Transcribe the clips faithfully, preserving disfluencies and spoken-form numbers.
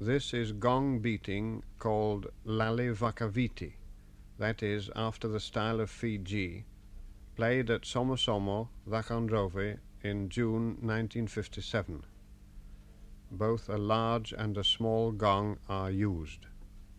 This is gong beating called Lale Vakaviti, that is, after the style of Fiji, played at Somosomo, Vakandrove in June nineteen fifty-seven. Both a large and a small gong are used.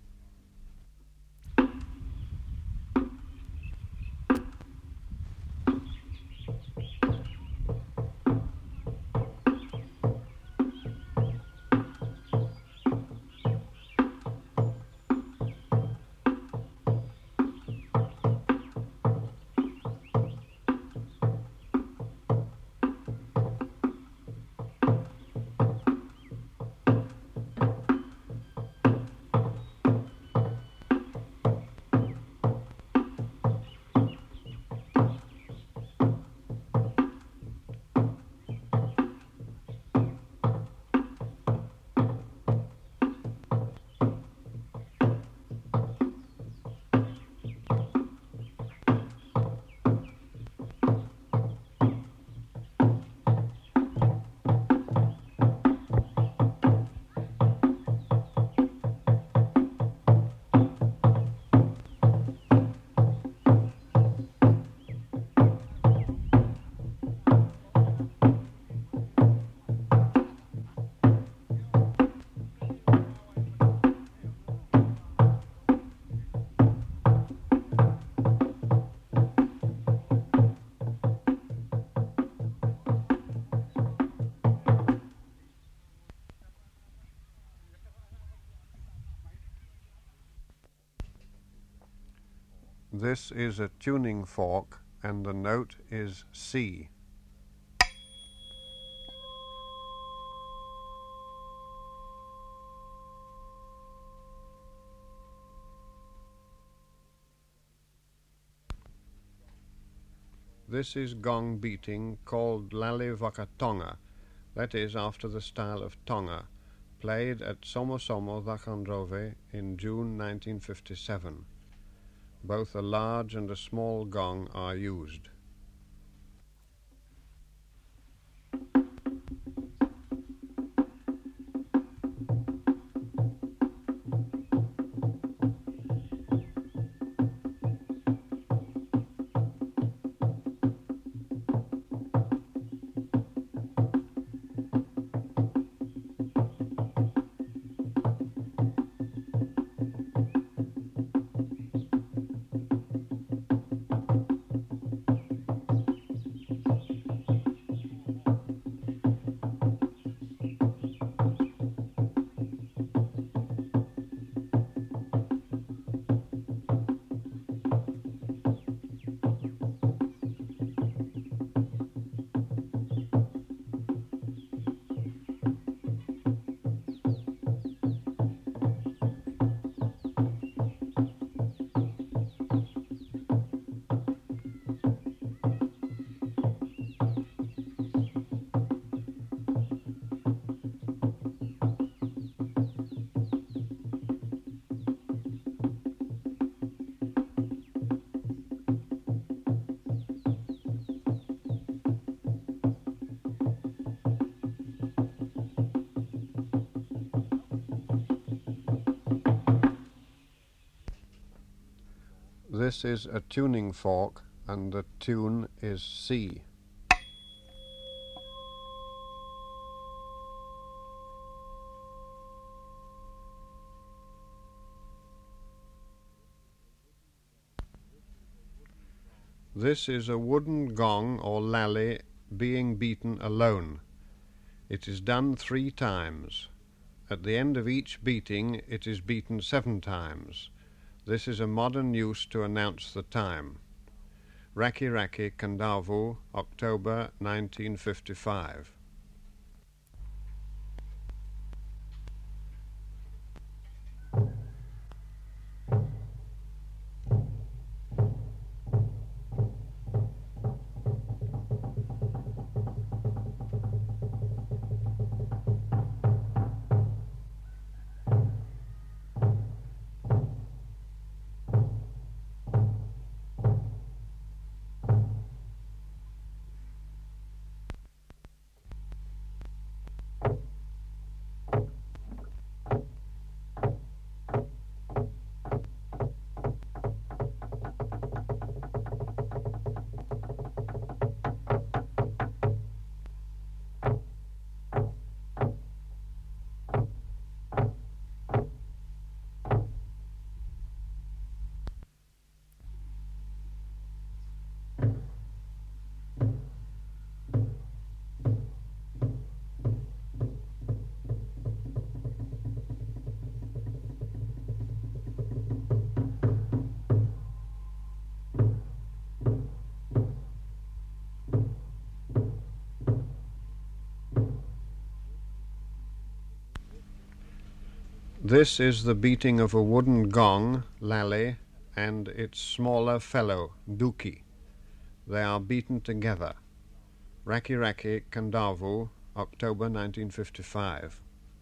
This is a tuning fork and the note is C. This is gong beating called Lale Vakatonga, that is, after the style of Tonga, played at Somosomo Vakandrove in June nineteen fifty-seven. Both a large and a small gong are used. This is a tuning fork and the tune is C. This is a wooden gong or lally being beaten alone. It is done three times. At the end of each beating it is beaten seven times. This is a modern use to announce the time. Raki Raki, Kandavu, October nineteen fifty-five. This is the beating of a wooden gong, lally, and its smaller fellow, duki. They are beaten together. Raki Raki, Kandavu, October nineteen fifty-five.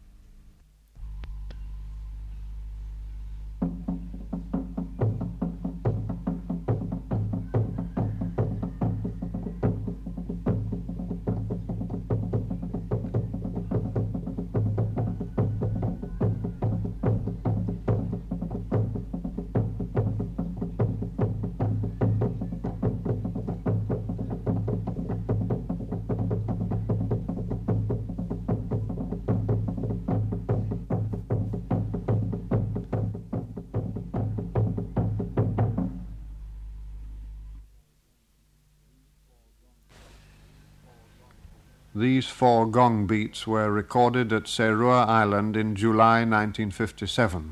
These four gong beats were recorded at Serua Island in July nineteen fifty-seven.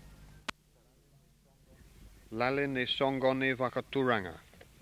Lali ni songoni Wakaturanga.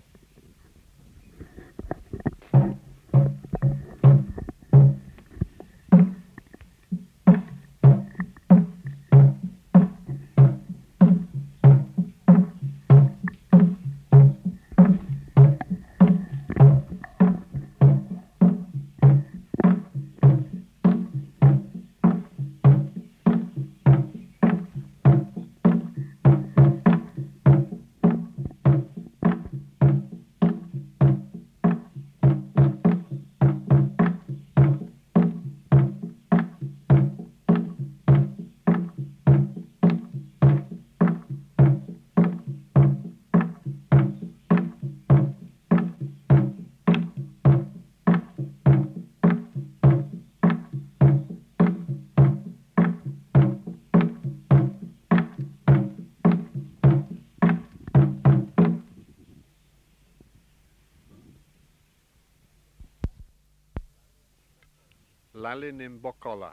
Lali Nimbokola.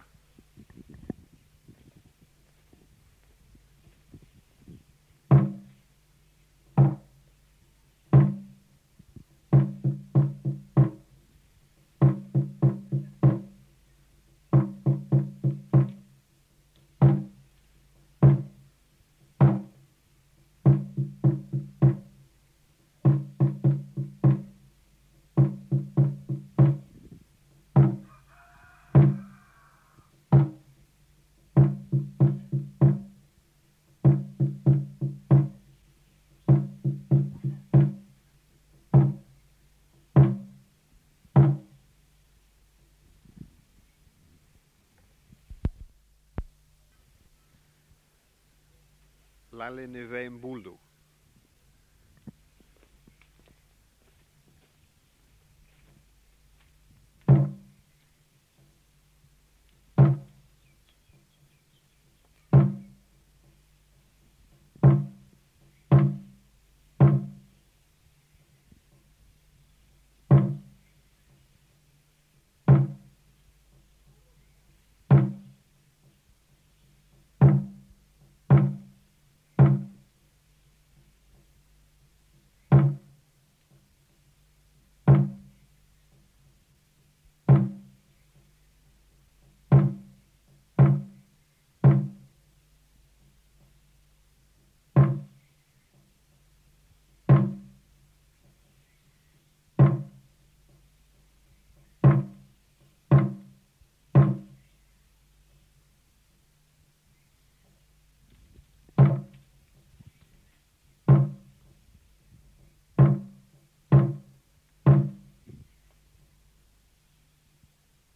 Lali Nive Mbuldu.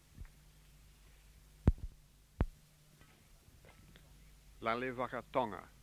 Lali Wakatonga.